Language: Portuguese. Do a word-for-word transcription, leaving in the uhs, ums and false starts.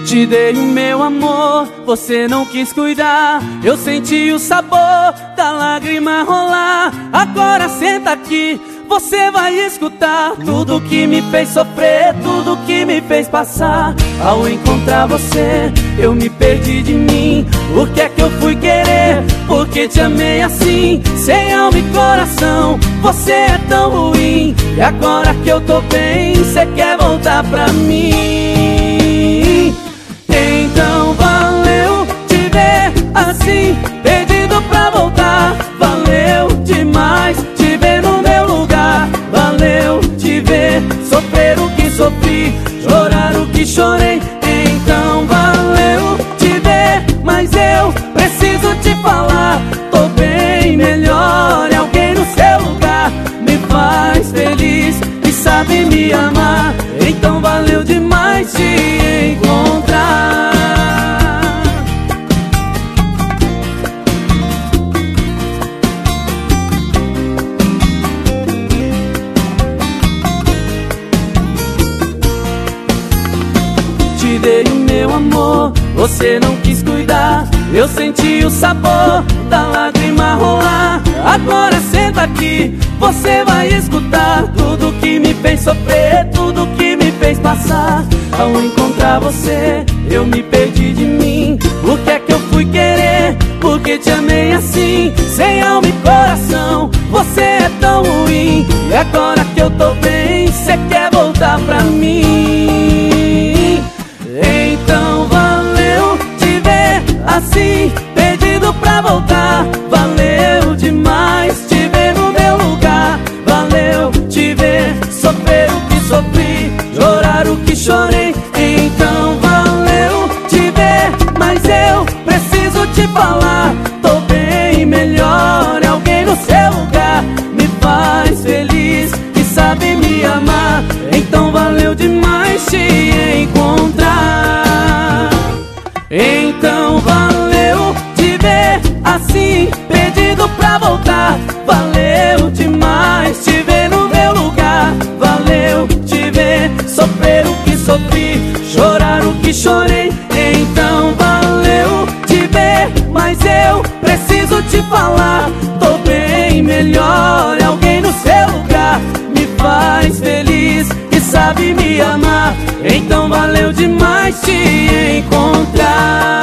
Te dei o meu amor, você não quis cuidar. Eu senti o sabor da lágrima rolar. Agora senta aqui, você vai escutar tudo que me fez sofrer, tudo que me fez passar. Ao encontrar você, eu me perdi de mim. O que é que eu fui querer? Porque te amei assim, sem alma e coração. Você é tão ruim, e agora que eu tô bem, você quer voltar pra mim. Então valeu te ver assim, perdido pra voltar. Valeu demais te ver no meu lugar. Valeu te ver sofrer o que sofri, chorar o que chorei. Então valeu te ver, mas eu preciso te falar. Tô bem melhor, e alguém no seu lugar me faz feliz e sabe me amar. Então valeu demais te encontrar. Te dei o meu amor, você não quis cuidar. Eu senti o sabor da lágrima rolar. Agora senta aqui, você vai escutar tudo que me fez sofrer, tudo que me fez passar. Ao encontrar você, eu me perdi de mim. O que é que eu fui querer? Porque te amei assim, sem alma e coração. Você é tão ruim, e agora que eu tô bem, você quer voltar pra mim. Então valeu te ver assim, perdido pra voltar. Valeu demais te ver no meu lugar. Valeu te ver sofrer o que sofri, chorar o que chorei. Então valeu te ver, mas eu preciso te falar. Tô bem melhor, alguém no seu lugar me faz feliz e sabe me amar. Então valeu demais te encontrar. Então valeu te ver assim, perdido pra voltar. Valeu demais te ver no meu lugar. Valeu te ver sofrer o que sofri, chorar o que chorei. Então valeu te ver, mas eu preciso te falar. Tô bem melhor, alguém no seu lugar me faz feliz e sabe me amar. Então valeu demais te encontrar.